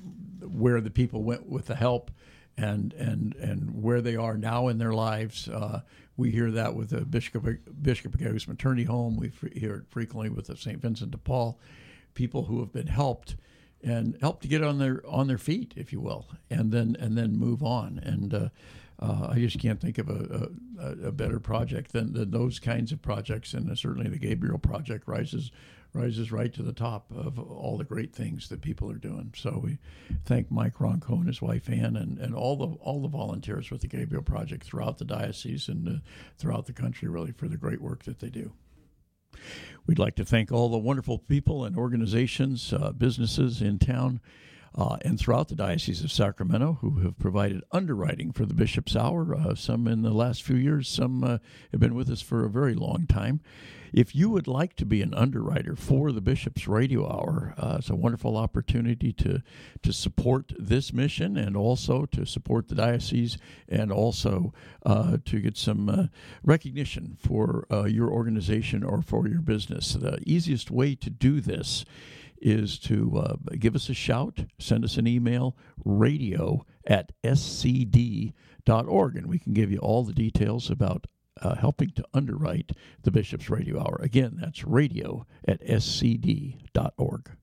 where the people went with the help. And, and and where they are now in their lives. Uh, we hear that with the Bishop Bishop August Maternity Home. We hear it frequently with the Saint Vincent de Paul. People who have been helped and helped to get on their on their feet, if you will, and then and then move on. And uh, uh, I just can't think of a, a, a better project than, than those kinds of projects. And certainly the Gabriel Project rises. rises right to the top of all the great things that people are doing. So we thank Mike Ronco and his wife Ann and, and all the all the volunteers with the Gabriel Project throughout the diocese and uh, throughout the country, really, for the great work that they do. We'd like to thank all the wonderful people and organizations, uh, businesses in town uh, and throughout the Diocese of Sacramento who have provided underwriting for the Bishop's Hour, uh, some in the last few years, some uh, have been with us for a very long time. If you would like to be an underwriter for the Bishop's Radio Hour, uh, it's a wonderful opportunity to to support this mission and also to support the diocese and also uh, to get some uh, recognition for uh, your organization or for your business. The easiest way to do this is to uh, give us a shout, send us an email, radio at s c d dot org, and we can give you all the details about Uh, helping to underwrite the Bishop's Radio Hour. Again, that's radio at s c d dot org.